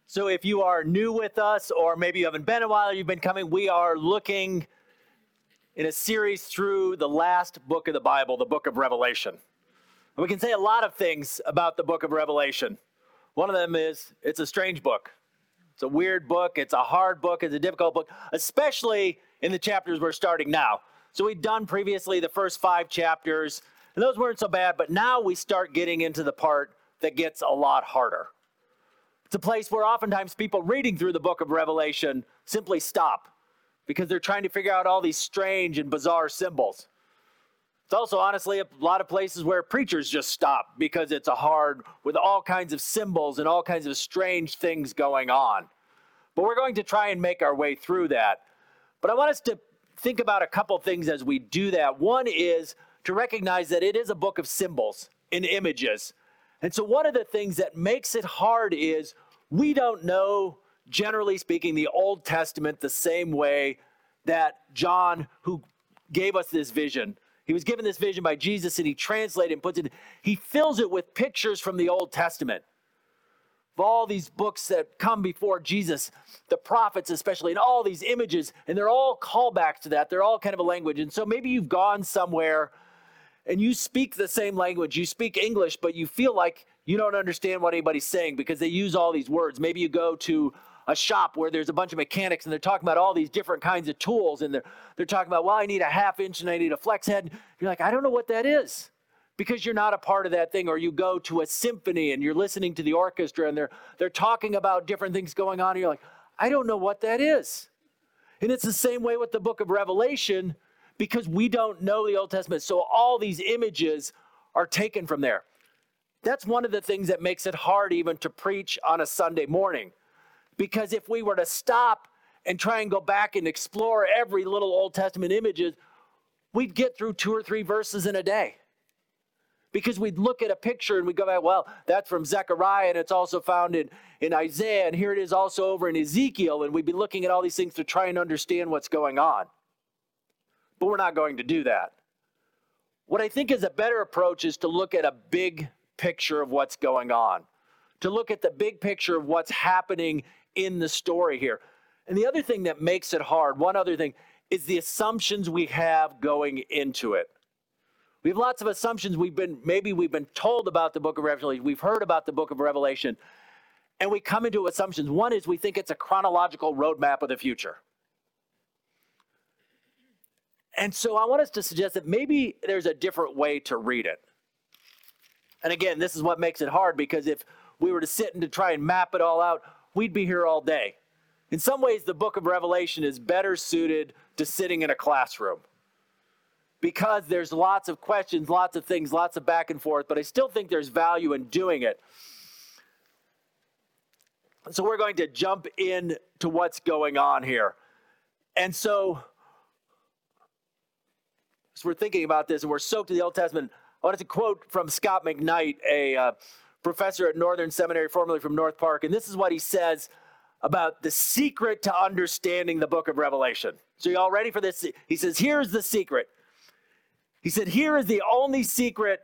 So if you are new with us, or maybe you haven't been in a while, you've been coming, we are looking in a series through the last book of the Bible, the book of Revelation. And we can say a lot of things about the book of Revelation. One of them is it's a strange book. It's a weird book. It's a hard book. It's a difficult book, especially in the chapters we're starting now. So we've done previously the first 5 chapters, and those weren't so bad, but now we start getting into the part that gets a lot harder. It's a place where oftentimes people reading through the book of Revelation simply stop because they're trying to figure out all these strange and bizarre symbols. It's also honestly a lot of places where preachers just stop because it's a hard with all kinds of symbols and all kinds of strange things going on. But we're going to try and make our way through that. But I want us to think about a couple things as we do that. One is to recognize that it is a book of symbols and images. And so one of the things that makes it hard is we don't know, generally speaking, the Old Testament the same way that John, who gave us this vision, he was given this vision by Jesus and he translated and puts it, he fills it with pictures from the Old Testament. Of all these books that come before Jesus, the prophets especially, and all these images, and they're all callbacks to that. They're all kind of a language. And so maybe you've gone somewhere and you speak the same language, you speak English, but you feel like you don't understand what anybody's saying because they use all these words. Maybe you go to a shop where there's a bunch of mechanics and they're talking about all these different kinds of tools, and they're talking about, well, I need a 1/2 inch and I need a flex head. You're like, I don't know what that is, because you're not a part of that thing. Or you go to a symphony and you're listening to the orchestra and they're talking about different things going on, and you're like, I don't know what that is. And it's the same way with the book of Revelation, because we don't know the Old Testament. So all these images are taken from there. That's one of the things that makes it hard even to preach on a Sunday morning. Because if we were to stop and try and go back and explore every little Old Testament images, we'd get through 2 or 3 verses in a day. Because we'd look at a picture and we'd go back, well, that's from Zechariah, and it's also found in Isaiah, and here it is also over in Ezekiel, and we'd be looking at all these things to try and understand what's going on. But we're not going to do that. What I think is a better approach is to look at a big picture of what's going on, to look at the big picture of what's happening in the story here. And the other thing that makes it hard, one other thing, is the assumptions we have going into it. We have lots of assumptions. Maybe we've been told about the book of Revelation. We've heard about the book of Revelation, and we come into assumptions. One is we think it's a chronological roadmap of the future. And so I want us to suggest that maybe there's a different way to read it. And again, this is what makes it hard, because if we were to sit and to try and map it all out, we'd be here all day. In some ways, the book of Revelation is better suited to sitting in a classroom, because there's lots of questions, lots of things, lots of back and forth, but I still think there's value in doing it. So we're going to jump in to what's going on here. And so as we're thinking about this and we're soaked in the Old Testament, I wanted to quote from Scott McKnight, a professor at Northern Seminary, formerly from North Park, and this is what he says about the secret to understanding the book of Revelation. So you all ready for this? He says, here's the secret. He said, here is the only secret.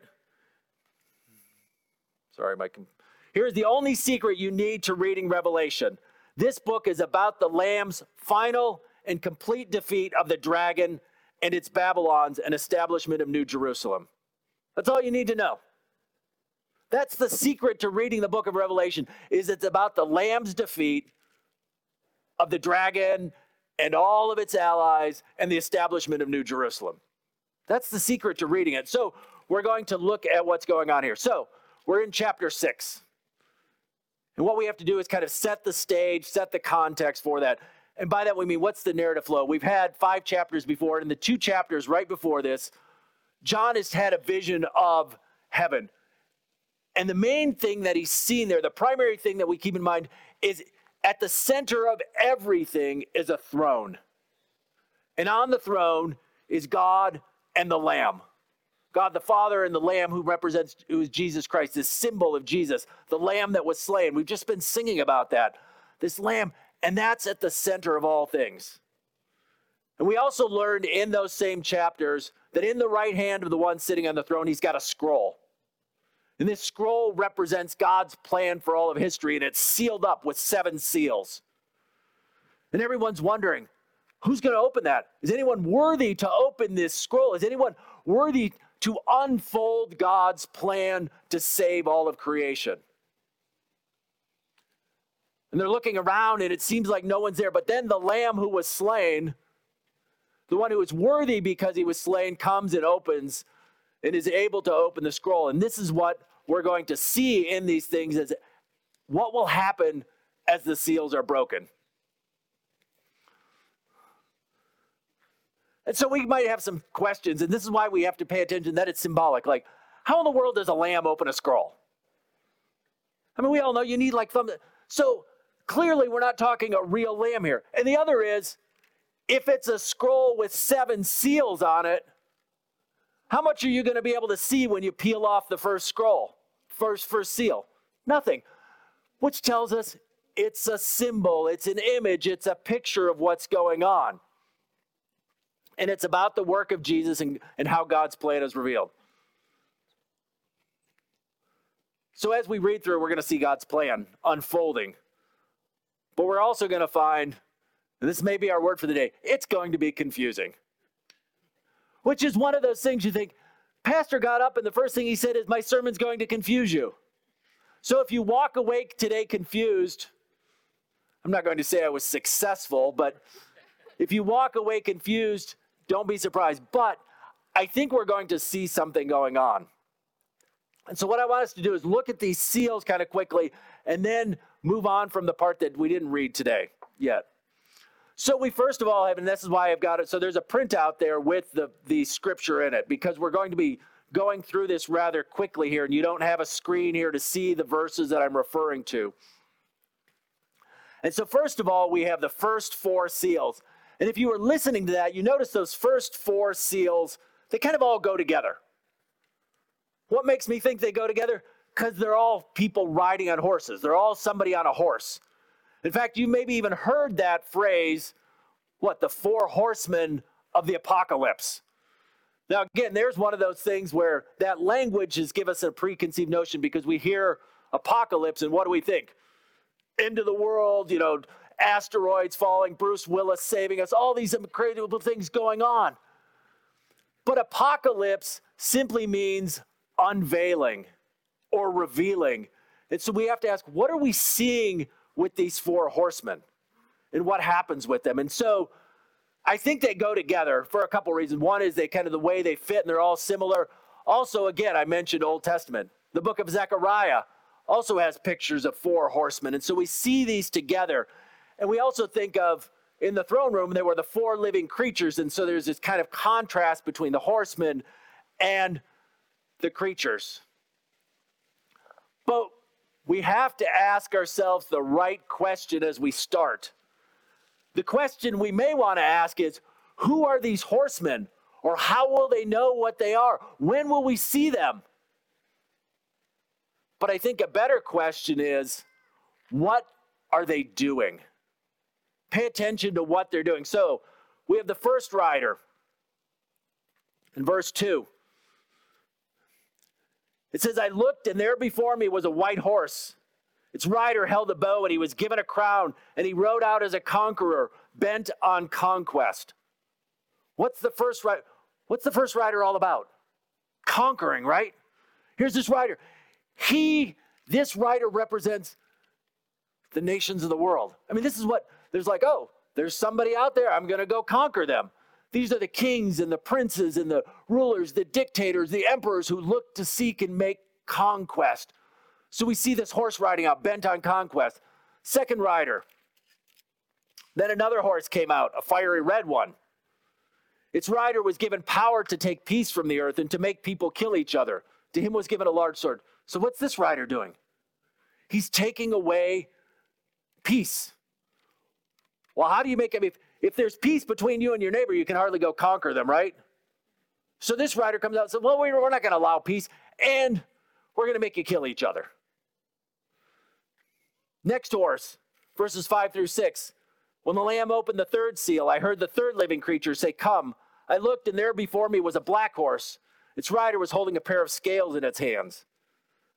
Here is the only secret you need to reading Revelation. This book is about the Lamb's final and complete defeat of the dragon and its Babylons and establishment of New Jerusalem. That's all you need to know. That's the secret to reading the book of Revelation, is it's about the Lamb's defeat of the dragon and all of its allies and the establishment of New Jerusalem. That's the secret to reading it. So we're going to look at what's going on here. So we're in chapter 6. And what we have to do is kind of set the stage, set the context for that. And by that we mean, what's the narrative flow? We've had 5 chapters before, and in the 2 chapters right before this, John has had a vision of heaven. And the main thing that he's seen there, the primary thing that we keep in mind, is at the center of everything is a throne. And on the throne is God and the Lamb. God the Father and the Lamb, who is Jesus Christ, this symbol of Jesus, the Lamb that was slain. We've just been singing about that, this Lamb, and that's at the center of all things. And we also learned in those same chapters that in the right hand of the one sitting on the throne, he's got a scroll. And this scroll represents God's plan for all of history, and it's sealed up with 7 seals. And everyone's wondering, who's going to open that? Is anyone worthy to open this scroll? Is anyone worthy to unfold God's plan to save all of creation? And they're looking around, and it seems like no one's there. But then the Lamb who was slain, the one who is worthy because he was slain, comes and opens and is able to open the scroll. And this is what we're going to see in these things, is what will happen as the seals are broken. And so we might have some questions, and this is why we have to pay attention that it's symbolic. Like, how in the world does a lamb open a scroll? I mean, we all know you need like thumb. So clearly we're not talking a real lamb here. And the other is, if it's a scroll with 7 seals on it, how much are you going to be able to see when you peel off the first scroll, first seal? Nothing. Which tells us it's a symbol, it's an image, it's a picture of what's going on. And it's about the work of Jesus and how God's plan is revealed. So as we read through, we're going to see God's plan unfolding. But we're also going to find, and this may be our word for the day, it's going to be confusing. Which is one of those things you think, Pastor got up and the first thing he said is, my sermon's going to confuse you. So if you walk away today confused, I'm not going to say I was successful, but if you walk away confused, don't be surprised. But I think we're going to see something going on. And so what I want us to do is look at these seals kind of quickly and then move on from the part that we didn't read today yet. So we first of all have, and this is why I've got it, so there's a printout there with the scripture in it, because we're going to be going through this rather quickly here, and you don't have a screen here to see the verses that I'm referring to. And so first of all, we have the first 4 seals. And if you were listening to that, you notice those first 4 seals, they kind of all go together. What makes me think they go together? Because they're all people riding on horses. They're all somebody on a horse. In fact, you maybe even heard that phrase, the 4 horsemen of the apocalypse. Now, again, there's one of those things where that language has given us a preconceived notion, because we hear apocalypse and what do we think? End of the world, asteroids falling, Bruce Willis saving us, all these incredible things going on. But apocalypse simply means unveiling or revealing. And so we have to ask, what are we seeing with these 4 horsemen and what happens with them? And so I think they go together for a couple reasons. One is they kind of the way they fit, and they're all similar. Also, again, I mentioned Old Testament. The book of Zechariah also has pictures of 4 horsemen. And so we see these together. And we also think of, in the throne room, there were the 4 living creatures. And so there's this kind of contrast between the horsemen and the creatures. But we have to ask ourselves the right question as we start. The question we may want to ask is, who are these horsemen? Or how will they know what they are? When will we see them? But I think a better question is, what are they doing? Pay attention to what they're doing. So we have the first rider in verse 2. It says, I looked, and there before me was a white horse. Its rider held a bow, and he was given a crown, and he rode out as a conqueror, bent on conquest. What's the first rider all about? Conquering, right? Here's this rider. This rider represents the nations of the world. I mean, this is what, there's somebody out there, I'm going to go conquer them. These are the kings and the princes and the rulers, the dictators, the emperors who look to seek and make conquest. So we see this horse riding out, bent on conquest. Second rider. Then another horse came out, a fiery red one. Its rider was given power to take peace from the earth and to make people kill each other. To him was given a large sword. So what's this rider doing? He's taking away peace. Well, how do you make it? If there's peace between you and your neighbor, you can hardly go conquer them, right? So this rider comes out and says, well, we're not going to allow peace, and we're going to make you kill each other. Next horse, verses 5 through 6. When the Lamb opened the 3rd seal, I heard the 3rd living creature say, come. I looked, and there before me was a black horse. Its rider was holding a pair of scales in its hands.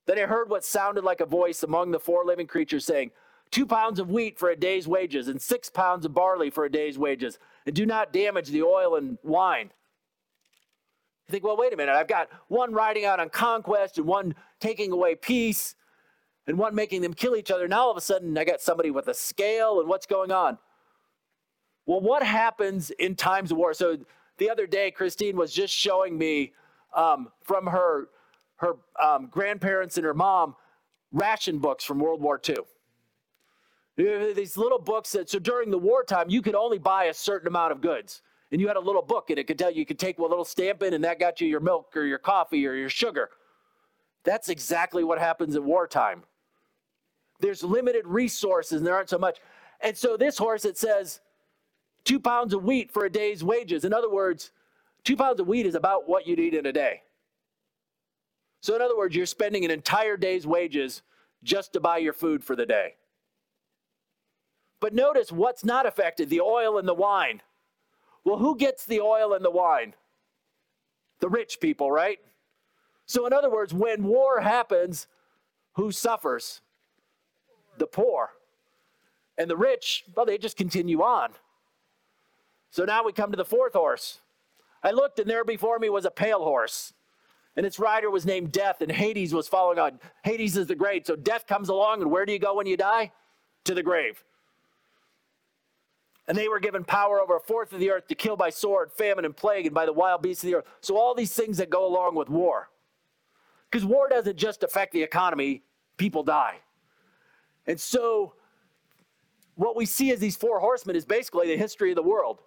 Then I heard what sounded like a voice among the four living creatures saying, 2 pounds of wheat for a day's wages, and 6 pounds of barley for a day's wages, and do not damage the oil and wine. You think, well, wait a minute. I've got one riding out on conquest and one taking away peace and one making them kill each other. Now all of a sudden I got somebody with a scale, and what's going on? Well, what happens in times of war? So the other day, Christine was just showing me from her grandparents and her mom ration books from World War II. These little books so during the wartime, you could only buy a certain amount of goods. And you had a little book, and it could tell you could take a little stamp in, and that got you your milk or your coffee or your sugar. That's exactly what happens at wartime. There's limited resources, and there aren't so much. And so this horse, it says 2 pounds of wheat for a day's wages. In other words, 2 pounds of wheat is about what you'd eat in a day. So in other words, you're spending an entire day's wages just to buy your food for the day. But notice what's not affected, the oil and the wine. Well, who gets the oil and the wine? The rich people, right? So in other words, when war happens, who suffers? The poor. And the rich, well, they just continue on. So now we come to the fourth horse. I looked, and there before me was a pale horse, and its rider was named Death, and Hades was following on. Hades is the grave. So death comes along, and where do you go when you die? To the grave. And they were given power over a fourth of the earth to kill by sword, famine, and plague, and by the wild beasts of the earth. So all these things that go along with war. Because war doesn't just affect the economy, people die. And so what we see as these four horsemen is basically the history of the world.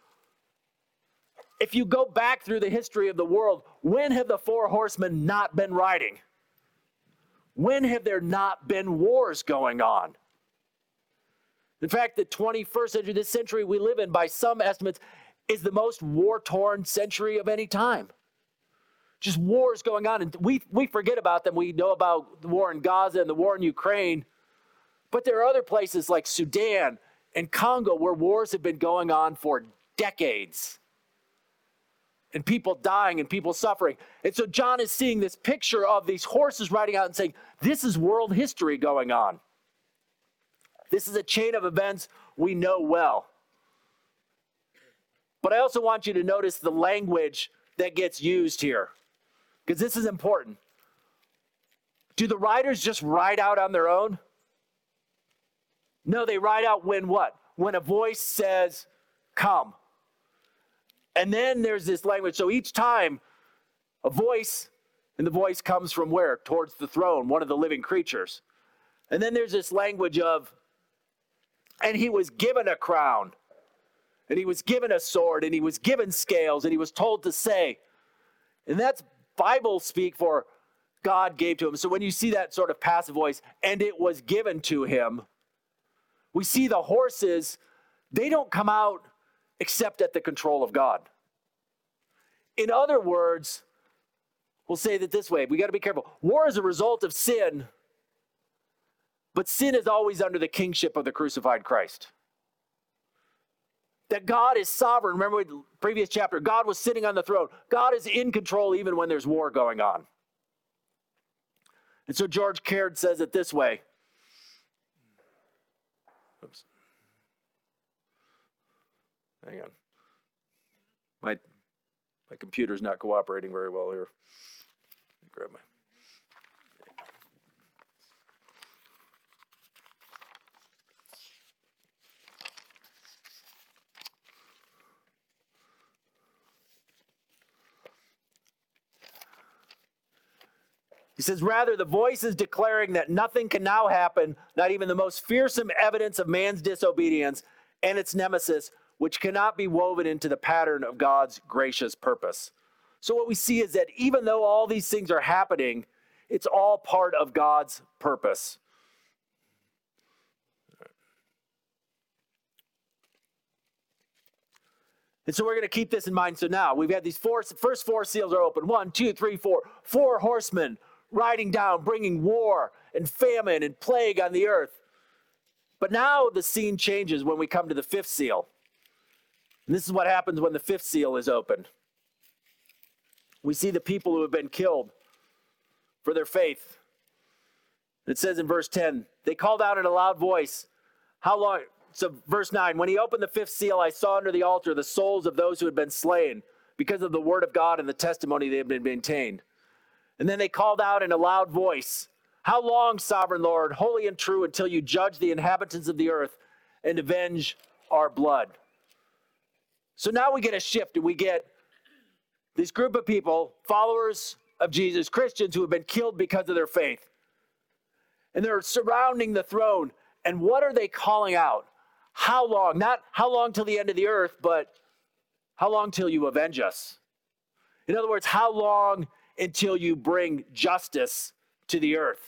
If you go back through the history of the world, when have the four horsemen not been riding? When have there not been wars going on? In fact, the 21st century, this century we live in, by some estimates, is the most war-torn century of any time. Just wars going on, and we forget about them. We know about the war in Gaza and the war in Ukraine, but there are other places like Sudan and Congo where wars have been going on for decades, and people dying and people suffering. And so John is seeing this picture of these horses riding out and saying, this is world history going on. This is a chain of events we know well. But I also want you to notice the language that gets used here, because this is important. Do the riders just ride out on their own? No, they ride out when what? When a voice says, come. And then there's this language. So each time a voice, and the voice comes from where? Towards the throne, one of the living creatures. And then there's this language of, and he was given a crown, and he was given a sword, and he was given scales, and he was told to say. And that's Bible speak for God gave to him. So when you see that sort of passive voice, and it was given to him, we see the horses, they don't come out except at the control of God. In other words, we'll say that this way, we got to be careful. War is a result of sin, but sin is always under the kingship of the crucified Christ. That God is sovereign. Remember the previous chapter, God was sitting on the throne. God is in control even when there's war going on. And so George Caird says it this way. Oops. Hang on. My computer's not cooperating very well here. Grab my... He says, rather, the voice is declaring that nothing can now happen, not even the most fearsome evidence of man's disobedience and its nemesis, which cannot be woven into the pattern of God's gracious purpose. So what we see is that even though all these things are happening, it's all part of God's purpose. And so we're going to keep this in mind. So now we've had these first four seals are open. 1, 2, 3, 4. 4 horsemen riding down, bringing war and famine and plague on the earth. But now the scene changes when we come to the 5th seal. And this is what happens when the 5th seal is opened. We see the people who have been killed for their faith. It says in verse 10, they called out in a loud voice, how long? So verse 9, when he opened the fifth seal, I saw under the altar the souls of those who had been slain because of the word of God and the testimony they had been maintained. And then they called out in a loud voice, how long, sovereign Lord, holy and true, until you judge the inhabitants of the earth and avenge our blood? So now we get a shift, and we get this group of people, followers of Jesus, Christians who have been killed because of their faith. And they're surrounding the throne. And what are they calling out? How long? Not how long till the end of the earth, but how long till you avenge us? In other words, how long until you bring justice to the earth?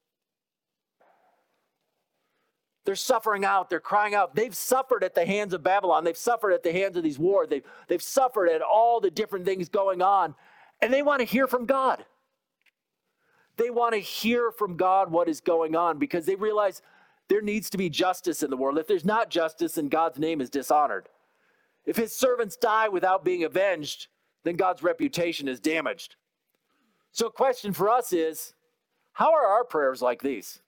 They're suffering out. They're crying out. They've suffered at the hands of Babylon. They've suffered at the hands of these wars. They've suffered at all the different things going on. And they want to hear from God. They want to hear from God what is going on because they realize there needs to be justice in the world. If there's not justice, then God's name is dishonored. If his servants die without being avenged, then God's reputation is damaged. So a question for us is, how are our prayers like these?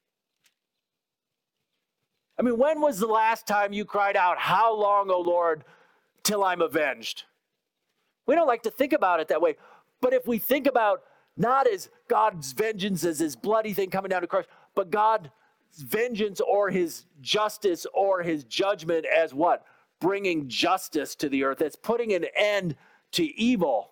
I mean, when was the last time you cried out, how long, O Lord, till I'm avenged? We don't like to think about it that way. But if we think about not as God's vengeance as his bloody thing coming down to Christ, but God's vengeance or his justice or his judgment as what? Bringing justice to the earth. That's putting an end to evil.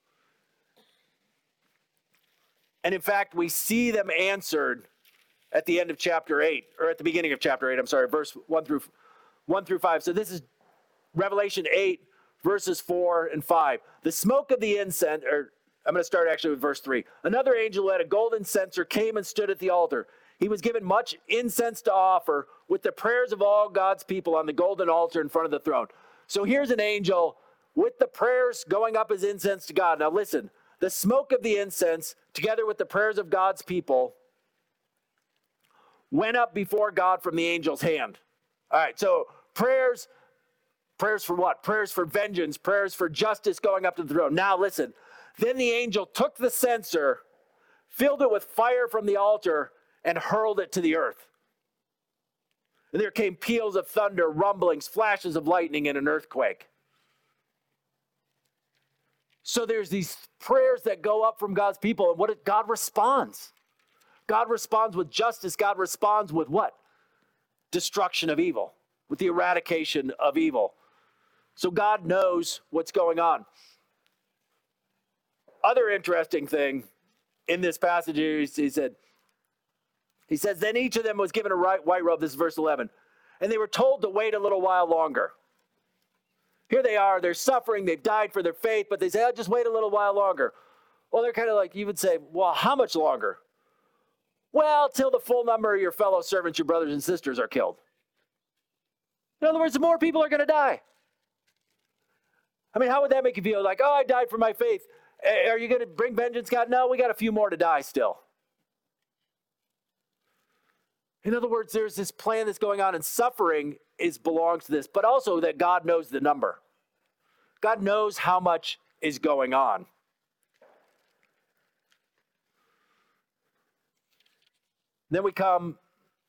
And in fact, we see them answered at the end of chapter 8, or at the beginning of chapter 8, verse 1 through 5. So this is Revelation 8, verses 4 and 5. The smoke of the incense, or I'm going to start actually with verse 3. Another angel who had a golden censer came and stood at the altar. He was given much incense to offer with the prayers of all God's people on the golden altar in front of the throne. So here's an angel with the prayers going up as incense to God. Now listen, the smoke of the incense, together with the prayers of God's people, went up before God from the angel's hand. All right, so prayers for what? Prayers for vengeance, prayers for justice going up to the throne. Now listen, then the angel took the censer, filled it with fire from the altar, and hurled it to the earth. And there came peals of thunder, rumblings, flashes of lightning, and an earthquake. So there's these prayers that go up from God's people, and God responds. God responds with justice. God responds with what? Destruction of evil, with the eradication of evil. So God knows what's going on. Other interesting thing in this passage is he says, then each of them was given a white robe. This is verse 11. And they were told to wait a little while longer. Here they are. They're suffering. They've died for their faith. But they say, just wait a little while longer. Well, they're kind of like, you would say, well, how much longer? Well, till the full number of your fellow servants, your brothers and sisters, are killed. In other words, the more people are going to die. I mean, how would that make you feel? Like, I died for my faith. Are you going to bring vengeance, God? No, we got a few more to die still. In other words, there's this plan that's going on, and suffering belongs to this, but also that God knows the number. God knows how much is going on. Then we come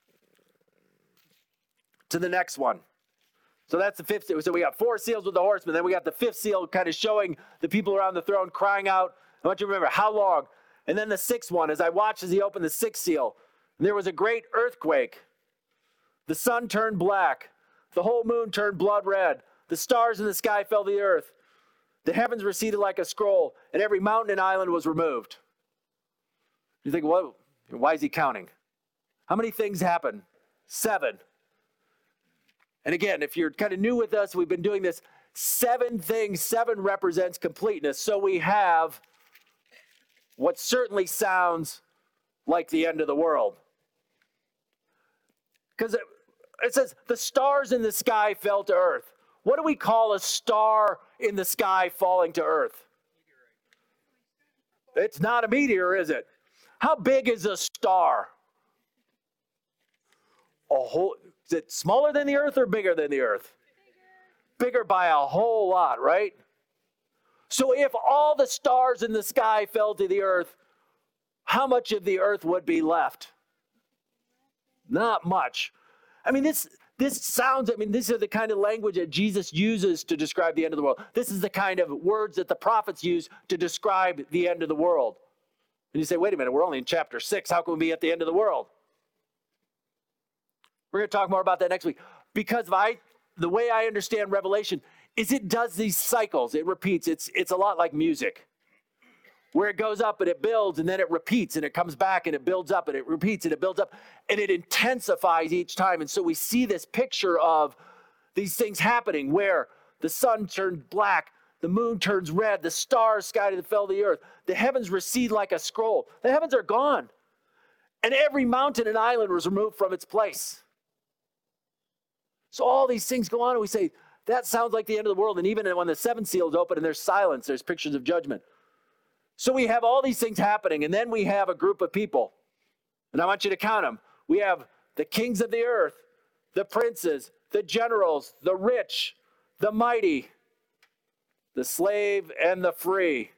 to the next one. So that's the fifth. So we got 4 seals with the horsemen. Then we got the 5th seal kind of showing the people around the throne crying out. I want you to remember how long. And then the 6th one, as I watched as he opened the 6th seal, there was a great earthquake. The sun turned black. The whole moon turned blood red. The stars in the sky fell to the earth. The heavens receded like a scroll, and every mountain and island was removed. You think, whoa, why is he counting? How many things happen? 7. And again, if you're kind of new with us, we've been doing this. 7 things. 7 represents completeness. So we have what certainly sounds like the end of the world. Because it says, the stars in the sky fell to earth. What do we call a star in the sky falling to earth? It's not a meteor, is it? How big is a star? Is it smaller than the earth or bigger than the earth? Bigger by a whole lot, right? So if all the stars in the sky fell to the earth, how much of the earth would be left? Not much. I mean, this sounds, these are the kind of language that Jesus uses to describe the end of the world. This is the kind of words that the prophets use to describe the end of the world. And you say, wait a minute, we're only in chapter 6. How can we be at the end of the world? We're going to talk more about that next week. Because the way I understand Revelation is it does these cycles. It repeats. It's a lot like music, where it goes up and it builds and then it repeats and it comes back and it builds up and it repeats and it builds up and it intensifies each time. And so we see this picture of these things happening where the sun turns black, the moon turns red, the stars sky to fell to the earth, the heavens recede like a scroll. The heavens are gone. And every mountain and island was removed from its place. So all these things go on and we say, that sounds like the end of the world. And even when the seventh seal is open and there's silence, there's pictures of judgment. So we have all these things happening, and then we have a group of people. And I want you to count them. We have the kings of the earth, the princes, the generals, the rich, the mighty, the slave, and the free.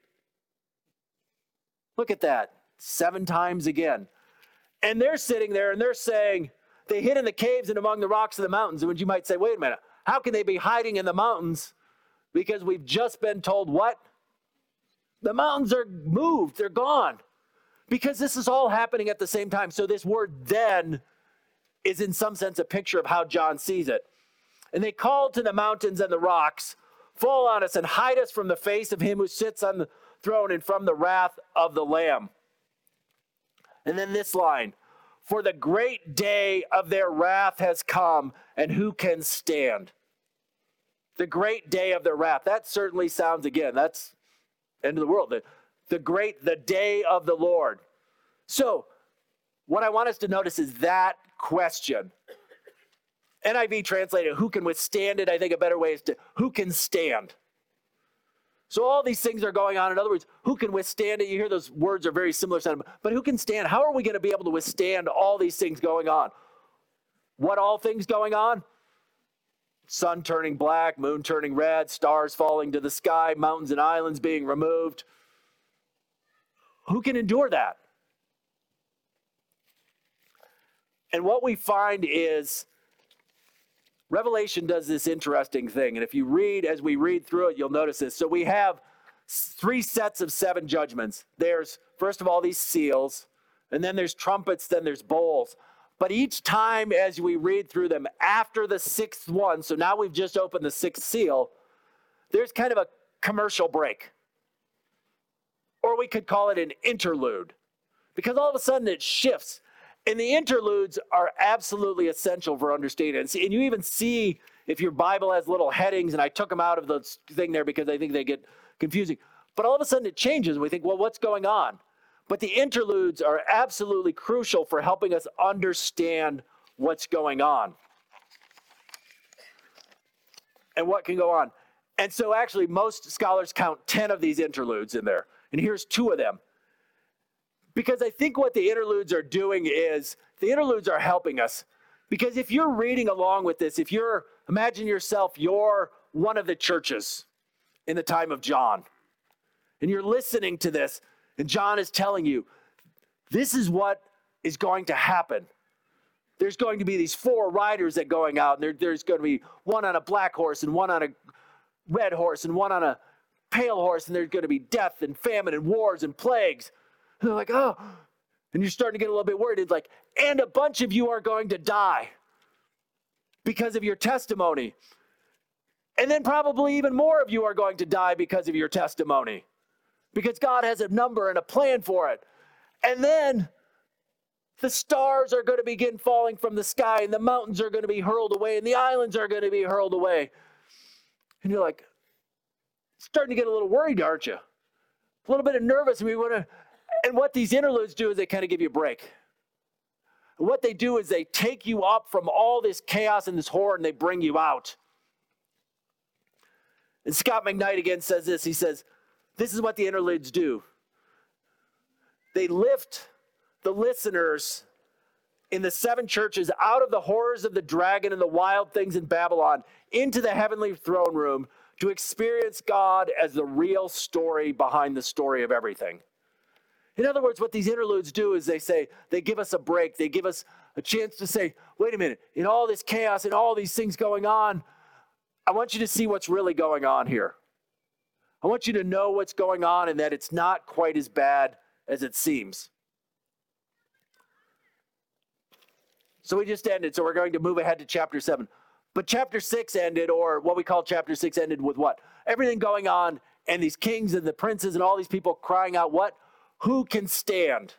Look at that, 7 times again. And they're sitting there, and they're saying, they hid in the caves and among the rocks of the mountains. And you might say, wait a minute, how can they be hiding in the mountains? Because we've just been told what? The mountains are moved, they're gone. Because this is all happening at the same time. So this word then is in some sense a picture of how John sees it. And they called to the mountains and the rocks, fall on us and hide us from the face of him who sits on the throne and from the wrath of the Lamb. And then this line, for the great day of their wrath has come, and who can stand? The great day of their wrath. That certainly sounds, again, that's end of the world. The day of the Lord. So, what I want us to notice is that question. NIV translated, who can withstand it? I think a better way is who can stand? So all these things are going on. In other words, who can withstand it? You hear those words are very similar, but who can stand? How are we going to be able to withstand all these things going on? What all things going on? Sun turning black, moon turning red, stars falling to the sky, mountains and islands being removed. Who can endure that? And what we find is Revelation does this interesting thing. And if you read, as we read through it, you'll notice this. So we have 3 sets of 7 judgments. There's, first of all, these seals, and then there's trumpets, then there's bowls. But each time as we read through them, after the 6th one, so now we've just opened the 6th seal, there's kind of a commercial break. Or we could call it an interlude, because all of a sudden it shifts. And the interludes are absolutely essential for understanding. And you even see, if your Bible has little headings, and I took them out of the thing there because I think they get confusing. But all of a sudden it changes, and we think, well, what's going on? But the interludes are absolutely crucial for helping us understand what's going on and what can go on. And so actually most scholars count 10 of these interludes in there. And here's 2 of them. Because I think what the interludes are doing is, the interludes are helping us. Because if you're reading along with this, imagine yourself, you're one of the churches in the time of John. And you're listening to this, and John is telling you, this is what is going to happen. There's going to be these 4 riders that are going out, and there's going to be one on a black horse, and one on a red horse, and one on a pale horse, and there's going to be death and famine and wars and plagues. And they're like, oh, and you're starting to get a little bit worried. It's like, and a bunch of you are going to die because of your testimony. And then probably even more of you are going to die because of your testimony. Because God has a number and a plan for it. And then the stars are going to begin falling from the sky, and the mountains are going to be hurled away, and the islands are going to be hurled away. And you're like, starting to get a little worried, aren't you? A little bit of nervous. And what these interludes do is they kind of give you a break. And what they do is they take you up from all this chaos and this horror, and they bring you out. And Scott McKnight again says this. He says, this is what the interludes do. They lift the listeners in the 7 churches out of the horrors of the dragon and the wild things in Babylon into the heavenly throne room to experience God as the real story behind the story of everything. In other words, what these interludes do is they give us a break. They give us a chance to say, wait a minute, in all this chaos and all these things going on, I want you to see what's really going on here. I want you to know what's going on and that it's not quite as bad as it seems. So we just ended, so we're going to move ahead to chapter 7. But chapter 6 ended, or what we call chapter 6 ended with what? Everything going on and these kings and the princes and all these people crying out, what? Who can stand?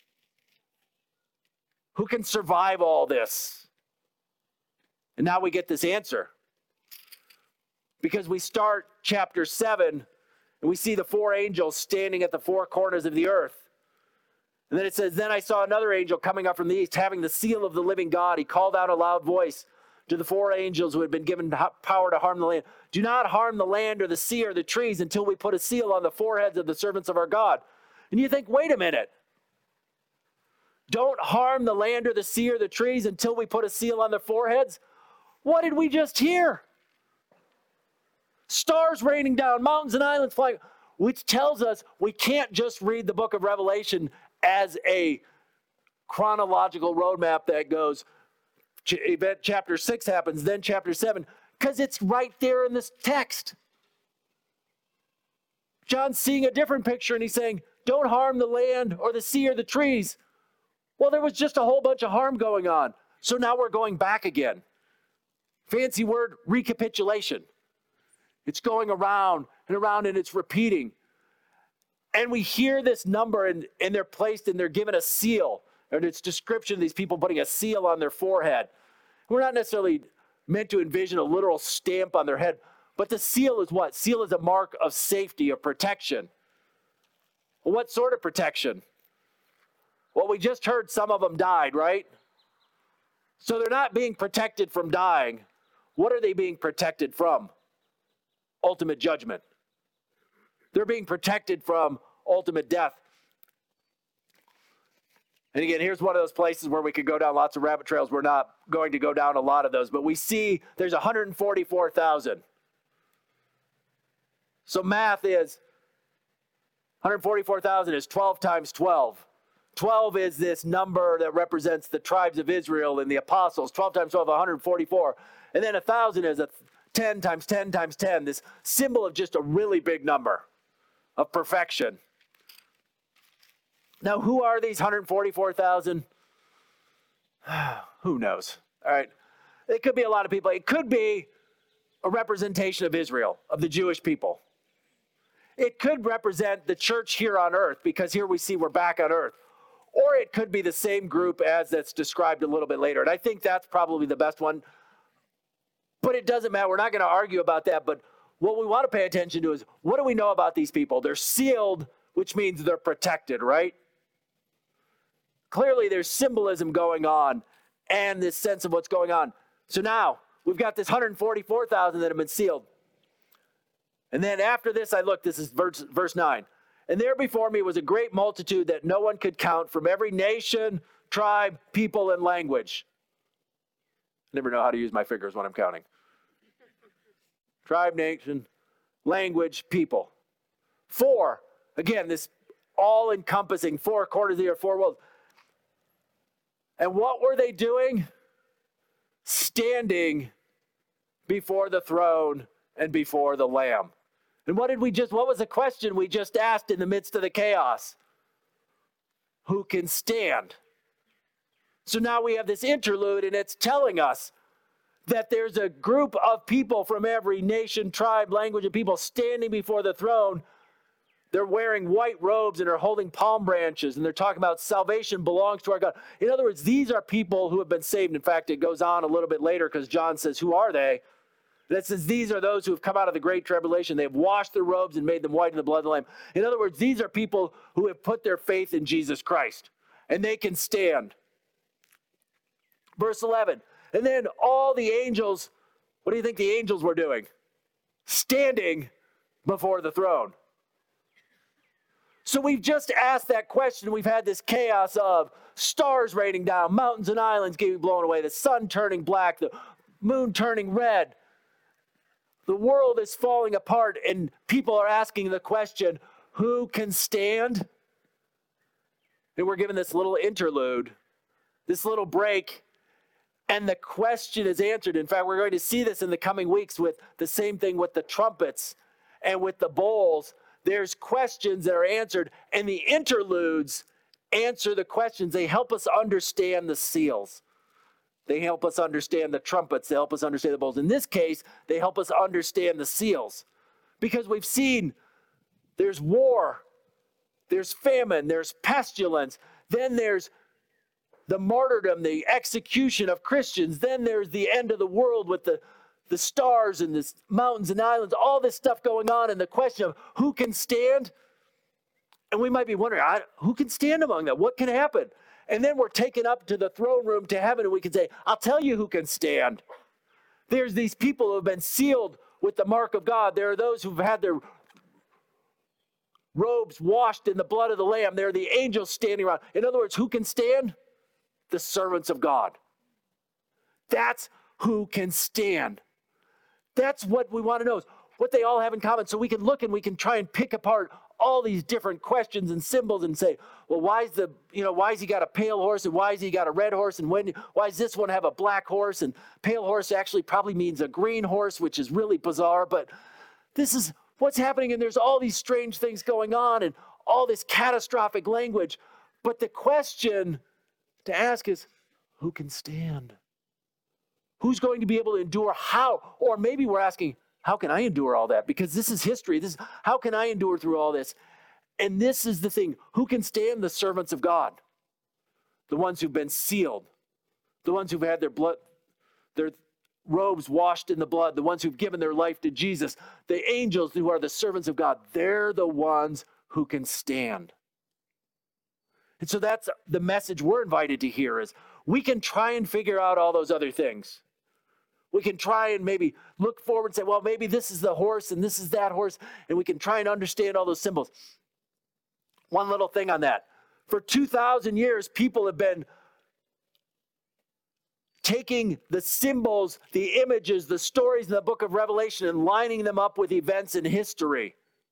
Who can survive all this? And now we get this answer. Because we start chapter 7 and we see the 4 angels standing at the 4 corners of the earth. And then it says, then I saw another angel coming up from the east, having the seal of the living God. He called out a loud voice to the 4 angels who had been given power to harm the land. Do not harm the land or the sea or the trees until we put a seal on the foreheads of the servants of our God. And you think, wait a minute. Don't harm the land or the sea or the trees until we put a seal on their foreheads? What did we just hear? Stars raining down, mountains and islands flying, which tells us we can't just read the book of Revelation as a chronological roadmap that goes, event chapter 6 happens, then chapter 7, because it's right there in this text. John's seeing a different picture and he's saying, don't harm the land or the sea or the trees. Well, there was just a whole bunch of harm going on. So now we're going back again. Fancy word, recapitulation. It's going around and it's repeating. And we hear this number and they're placed and they're given a seal. And it's description of these people putting a seal on their forehead. We're not necessarily meant to envision a literal stamp on their head. But the seal is what? Seal is a mark of safety, of protection. Well, what sort of protection? Well, we just heard some of them died, right? So they're not being protected from dying. What are they being protected from? Ultimate judgment. They're being protected from ultimate death. And again, here's one of those places where we could go down lots of rabbit trails. We're not going to go down a lot of those, but we see there's 144,000. So math is 144,000 is 12 times 12. 12 is this number that represents the tribes of Israel and the apostles. 12 times 12, 144. And then 1,000 is 10 times 10 times 10, this symbol of just a really big number of perfection. Now, who are these 144,000? Who knows? All right. It could be a lot of people. It could be a representation of Israel, of the Jewish people. It could represent the church here on earth, because here we see we're back on earth. Or it could be the same group as that's described a little bit later. And I think that's probably the best one. But it doesn't matter. We're not going to argue about that. But what we want to pay attention to is, what do we know about these people? They're sealed, which means they're protected, right? Clearly, there's symbolism going on and this sense of what's going on. So now, we've got this 144,000 that have been sealed. And then after this, I looked, this is verse 9. And there before me was a great multitude that no one could count, from every nation, tribe, people, and language. Never know how to use my fingers when I'm counting. Tribe, nation, language, people. 4, again, this all-encompassing 4 quarters of the earth, 4 worlds. And what were they doing? Standing before the throne and before the Lamb. And what was the question we just asked in the midst of the chaos? Who can stand? So now we have this interlude, and it's telling us that there's a group of people from every nation, tribe, language, and people standing before the throne. They're wearing white robes and are holding palm branches, and they're talking about salvation belongs to our God. In other words, these are people who have been saved. In fact, it goes on a little bit later because John says, who are they? That says, these are those who have come out of the great tribulation. They have washed their robes and made them white in the blood of the Lamb. In other words, these are people who have put their faith in Jesus Christ, and they can stand. Verse 11, and then all the angels, what do you think the angels were doing? Standing before the throne. So we've just asked that question. We've had this chaos of stars raining down, mountains and islands getting blown away, the sun turning black, the moon turning red. The world is falling apart, and people are asking the question, who can stand? And we're given this little interlude this little break, and the question is answered. In fact, we're going to see this in the coming weeks with the same thing with the trumpets and with the bowls. There's questions that are answered, and the interludes answer the questions. They help us understand the seals. They help us understand the trumpets. They help us understand the bowls. In this case, they help us understand the seals, because we've seen there's war, there's famine, there's pestilence, then there's the martyrdom, the execution of Christians, then there's the end of the world with the stars and the mountains and islands, all this stuff going on, and the question of who can stand. And we might be wondering, who can stand among them? What can happen? And then we're taken up to the throne room to heaven, and we can say, I'll tell you who can stand. There's these people who have been sealed with the mark of God. There are those who've had their robes washed in the blood of the Lamb. There are the angels standing around. In other words, who can stand? The servants of God. That's who can stand. That's what we want to know, is what they all have in common. So we can look and we can try and pick apart all these different questions and symbols and say, well, why has he got a pale horse, and why has he got a red horse, and why does this one have a black horse? And pale horse actually probably means a green horse, which is really bizarre, but this is what's happening, and there's all these strange things going on and all this catastrophic language. But the question to ask is, who can stand? Who's going to be able to endure? How? Or maybe we're asking, how can I endure all that? Because this is history. How can I endure through all this? And this is the thing. Who can stand? The servants of God. The ones who've been sealed. The ones who've had their robes washed in the blood. The ones who've given their life to Jesus. The angels who are the servants of God. They're the ones who can stand. And so that's the message we're invited to hear, is we can try and figure out all those other things. We can try and maybe look forward and say, well, maybe this is the horse and this is that horse, and we can try and understand all those symbols. One little thing on that. For 2,000 years, people have been taking the symbols, the images, the stories in the book of Revelation and lining them up with events in history.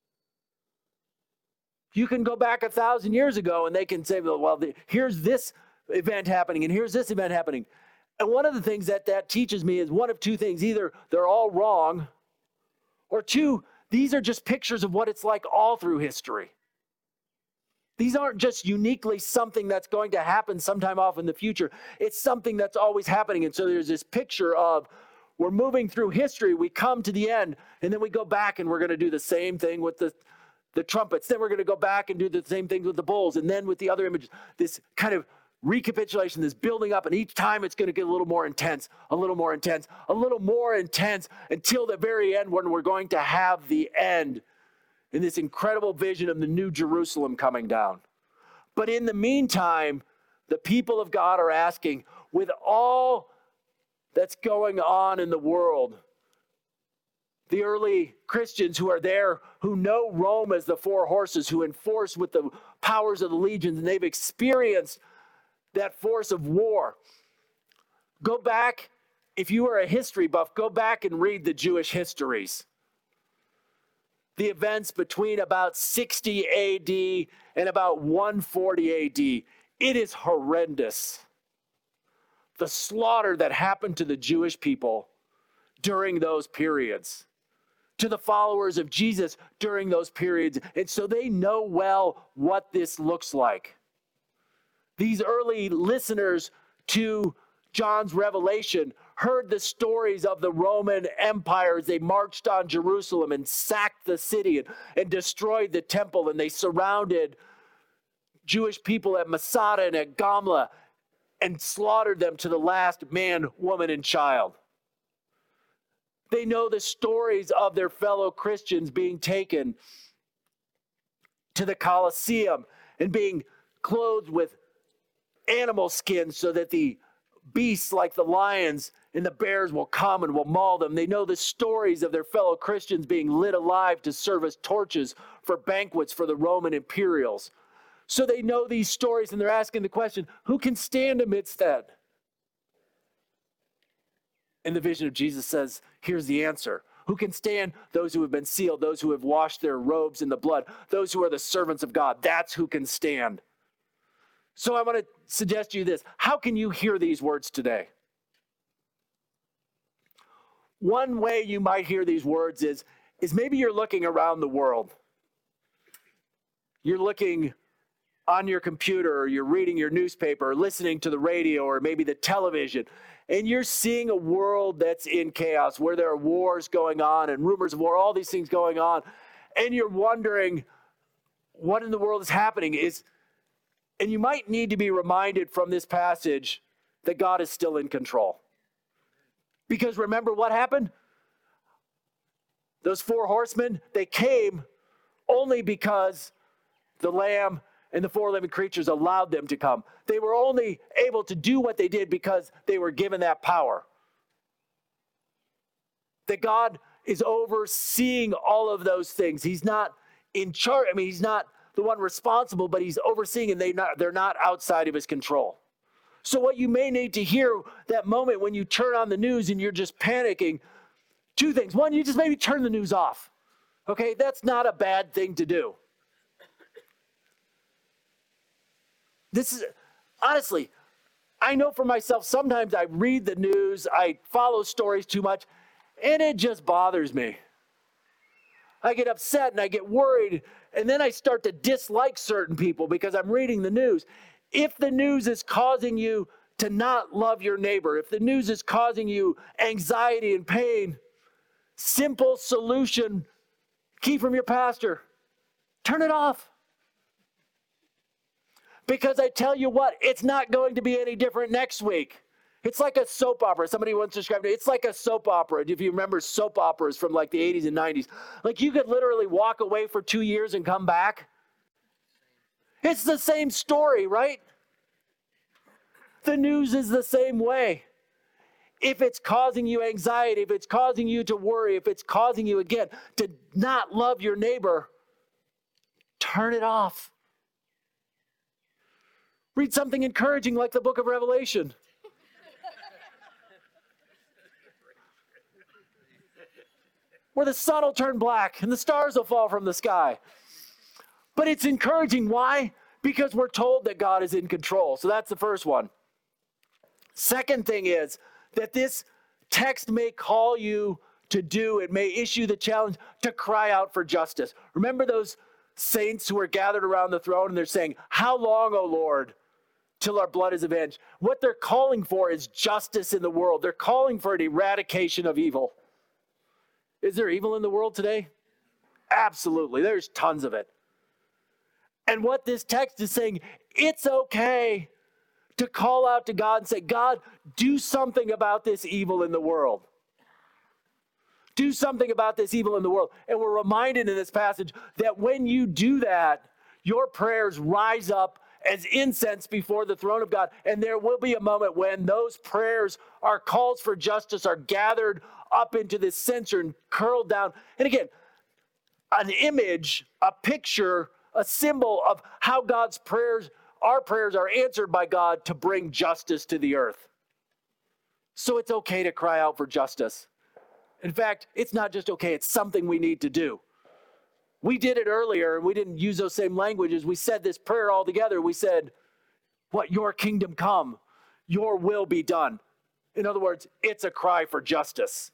You can go back 1,000 years ago and they can say, well, here's this event happening and here's this event happening. And one of the things that teaches me is one of two things. Either they're all wrong, or two, these are just pictures of what it's like all through history. These aren't just uniquely something that's going to happen sometime off in the future. It's something that's always happening. And so there's this picture of, we're moving through history, we come to the end, and then we go back and we're going to do the same thing with the trumpets. Then we're going to go back and do the same thing with the bowls. And then with the other images, this kind of recapitulation, this building up, and each time it's going to get a little more intense, a little more intense, a little more intense, until the very end, when we're going to have the end in this incredible vision of the New Jerusalem coming down. But in the meantime, the people of God are asking, with all that's going on in the world, the early Christians who are there, who know Rome as the four horses, who enforce with the powers of the legions, and they've experienced that force of war. Go back, if you are a history buff, go back and read the Jewish histories. The events between about 60 AD and about 140 AD. It is horrendous. The slaughter that happened to the Jewish people during those periods, to the followers of Jesus during those periods. And so they know well what this looks like. These early listeners to John's Revelation heard the stories of the Roman Empire as they marched on Jerusalem and sacked the city and destroyed the temple, and they surrounded Jewish people at Masada and at Gamla and slaughtered them to the last man, woman, and child. They know the stories of their fellow Christians being taken to the Colosseum and being clothed with animal skins so that the beasts like the lions and the bears will come and will maul them. They know the stories of their fellow Christians being lit alive to serve as torches for banquets for the Roman imperials. So they know these stories, and they're asking the question, who can stand amidst that? And the vision of Jesus says, here's the answer. Who can stand? Those who have been sealed, those who have washed their robes in the blood, those who are the servants of God. That's who can stand. So I want to suggest to you this. How can you hear these words today? One way you might hear these words is maybe you're looking around the world. You're looking on your computer, or you're reading your newspaper, or listening to the radio, or maybe the television, and you're seeing a world that's in chaos, where there are wars going on and rumors of war, all these things going on, and you're wondering what in the world is happening. And you might need to be reminded from this passage that God is still in control. Because remember what happened? Those 4 horsemen, they came only because the Lamb and the 4 living creatures allowed them to come. They were only able to do what they did because they were given that power. That God is overseeing all of those things. He's not in charge. I mean, he's not the one responsible, but he's overseeing, and they're not outside of his control. So what you may need to hear that moment when you turn on the news and you're just panicking, 2 things. One, you just maybe turn the news off. Okay, that's not a bad thing to do. This is, honestly, I know for myself, sometimes I read the news, I follow stories too much, and it just bothers me. I get upset and I get worried, and then I start to dislike certain people because I'm reading the news. If the news is causing you to not love your neighbor, if the news is causing you anxiety and pain, simple solution, key from your pastor, turn it off. Because I tell you what, it's not going to be any different next week. It's like a soap opera. Somebody once described it. It's like a soap opera. If you remember soap operas from like the 80s and 90s. Like you could literally walk away for 2 years and come back. It's the same story, right? The news is the same way. If it's causing you anxiety, if it's causing you to worry, if it's causing you, again, to not love your neighbor, turn it off. Read something encouraging like the book of Revelation. Where the sun will turn black and the stars will fall from the sky. But it's encouraging. Why? Because we're told that God is in control. So that's the first one. Second thing is that this text may call you to do, it may issue the challenge to cry out for justice. Remember those saints who are gathered around the throne and they're saying, "How long, O Lord, till our blood is avenged?" What they're calling for is justice in the world. They're calling for an eradication of evil. Is there evil in the world today? Absolutely. There's tons of it. And what this text is saying, it's okay to call out to God and say, "God, do something about this evil in the world. Do something about this evil in the world." And we're reminded in this passage that when you do that, your prayers rise up as incense before the throne of God. And there will be a moment when those prayers, our calls for justice, are gathered up into this censer and curled down. And again, an image, a picture, a symbol of how God's prayers, our prayers are answered by God to bring justice to the earth. So it's okay to cry out for justice. In fact, it's not just okay, it's something we need to do. We did it earlier, and we didn't use those same languages. We said this prayer all together. We said, "What? Your kingdom come, your will be done." In other words, it's a cry for justice.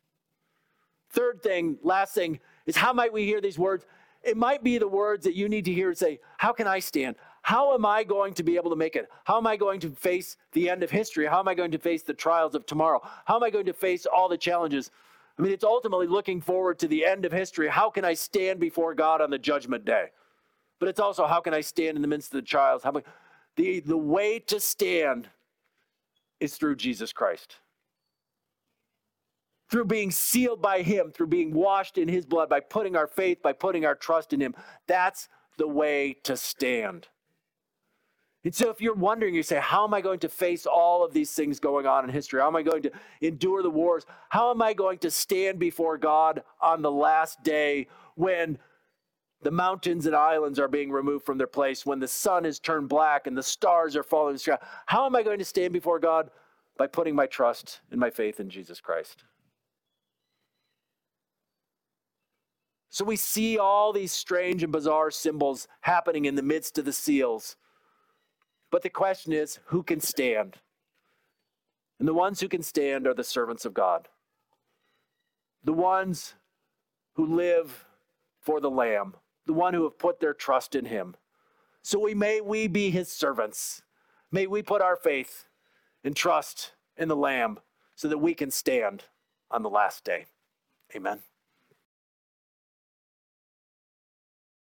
Third thing, last thing, is how might we hear these words? It might be the words that you need to hear and say, "How can I stand? How am I going to be able to make it? How am I going to face the end of history? How am I going to face the trials of tomorrow? How am I going to face all the challenges?" I mean, it's ultimately looking forward to the end of history. How can I stand before God on the judgment day? But it's also, how can I stand in the midst of the trials? The way to stand is through Jesus Christ. Through being sealed by him, through being washed in his blood, by putting our faith, by putting our trust in him. That's the way to stand. And so if you're wondering, you say, "How am I going to face all of these things going on in history? How am I going to endure the wars? How am I going to stand before God on the last day when the mountains and islands are being removed from their place, when the sun is turned black and the stars are falling in the sky? How am I going to stand before God? By putting my trust and my faith in Jesus Christ." So we see all these strange and bizarre symbols happening in the midst of the seals. But the question is, who can stand? And the ones who can stand are the servants of God. The ones who live for the Lamb, the one who have put their trust in him. So may we be his servants. May we put our faith and trust in the Lamb so that we can stand on the last day. Amen.